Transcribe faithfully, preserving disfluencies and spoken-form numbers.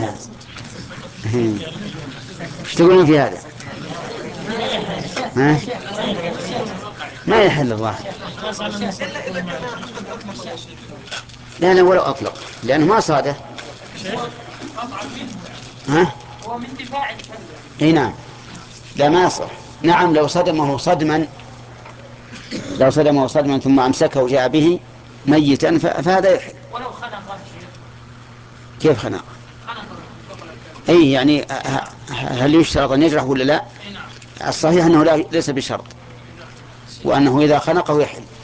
ايش تقولون في هذا؟ ها؟ ما يحل الظاهر. لا لا ولو أطلق لأنه ما صاده. ها؟ اي نعم. لا ما يصح. نعم لو صدمه صدما لو صدمه صدما ثم أمسكه وجاء به ميتا فهذا يحل. ولو خنقه. كيف خنق؟ اي يعني هل يشترط ان يجرح ولا لا؟ الصحيح انه لا ليس بشرط، وانه اذا خنقه يحل.